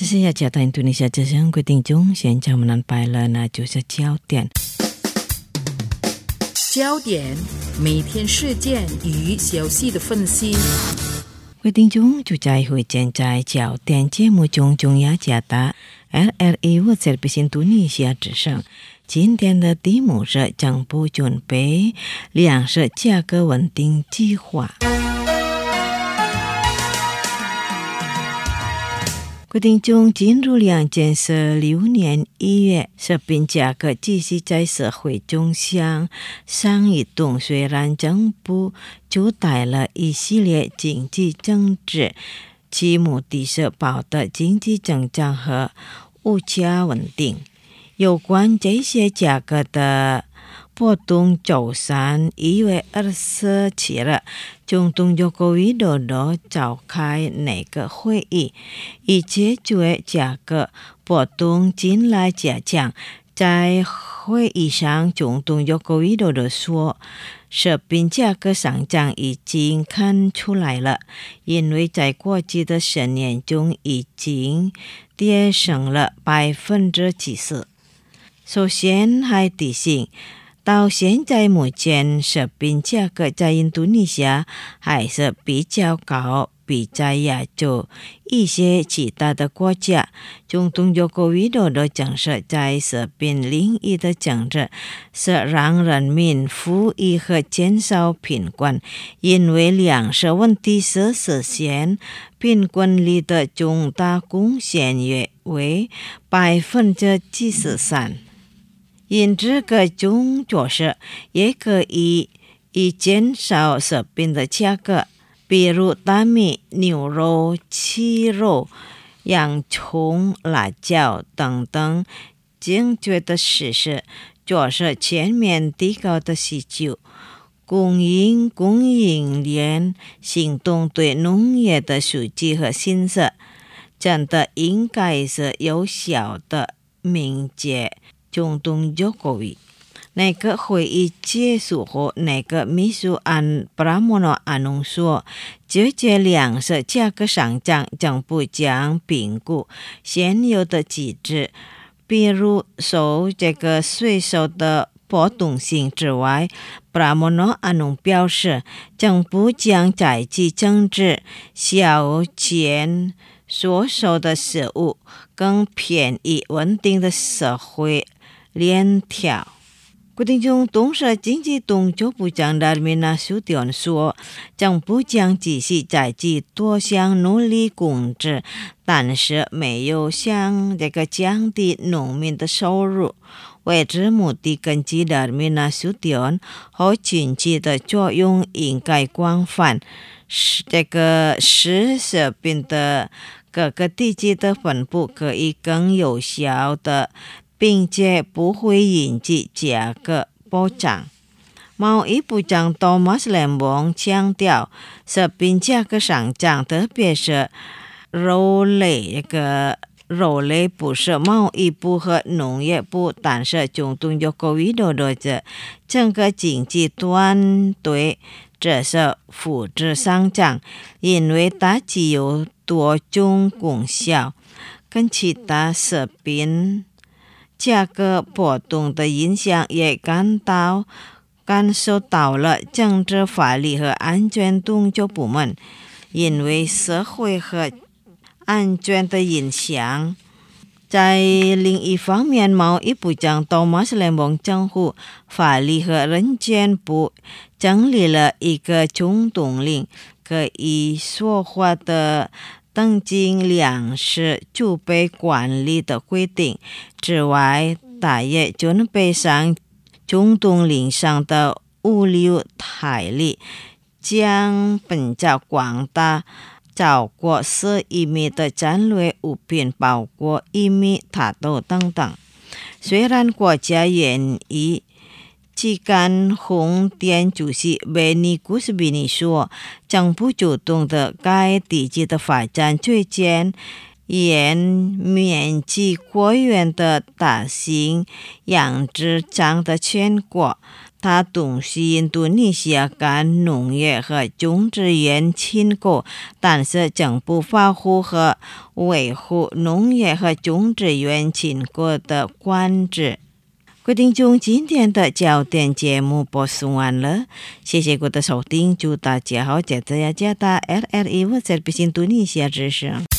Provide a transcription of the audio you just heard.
这是雅加达印度尼西亚之声规定中，现在我们安排了那就是焦点。 焦点，每天事件与消息的分析。 规定中就在会见在焦点节目中，中雅加达 LRA 我在印度尼西亚之声。今天的题目是政府准备粮食价格稳定计划。规定中进入2016年1月，食品价格继续在社会中向上移动。虽然政府就带了一系列经济政策，其目的是保持经济增长和物价稳定。有关这些价格的波动，周三1月27日，总统佐科维多多召开内阁会议，以解决价格波动近来加强。在会议上，总统佐科维多多说，食品价格上涨已经看出来了，因为在过去的10年中已经跌升了70%。首先还提醒，到现在目前食品价格在印度尼西亚还是比较高，比在亚洲一些其他的国家。总统佐科维多多讲说，在食品领域的政策是让人民富裕和减少贫困，因为粮食问题是实现贫困率的重大贡献，约为73%。因这个种措施也可以减少食品的价格，比如大米、牛肉、鸡肉、洋葱、辣椒等等。正确的事实就是全面提高的需求，供应链行动对农业的数据和信息真的应该是有效的、明确。总统佐科维那个会议结束后，那个秘书安布拉莫诺安农说，解决粮食价格上涨，政府将评估现有的机制，比如受这个税收的波动性之外。布拉莫诺安农表示，政府将采取政治削减所收的食物，更便宜稳定的社会链条。规定中，东社经济动作部长达米纳苏迪恩说，政府将继续采取多项努力控制，但是没有向这个降低农民的收入。为此目的，根据达米纳苏迪恩和经济的作用应该广泛，使食品的各个地区的分布可以更有效的，并且不会引起价格暴涨。贸易部长托马斯雷蒙强调，食品价格上涨，特别是肉类不是贸易部和农业部，但是总统佐科维多多指整个经济团队这是复制上涨，因为它具有多种功效，跟其他食品价格波动的影响也感受到了政治、法律和安全动作部门，因为社会和安全的影响。在另一方面，贸易部长托马斯雷蒙政府法律和人权部整理了一个总统令，可以说话的登记粮食储备管理的规定。之外，他也准备上总统令上的56条例，将本着广大超过11米的战略物品，包括1米塔豆等等。虽然国家愿意，基干红店主席维尼古斯比尼说，政府主动的该地区的发展最近面积扩员的大型养殖场的全国， 它重视印度尼西亚干农业和种植园建构，但是政府保护和维护农业和种植园建构的管制。各位听众，今天的焦点节目播送完了，谢谢各位的收听，祝大家好，接着要加大 RRI 我在印度尼西亚之声。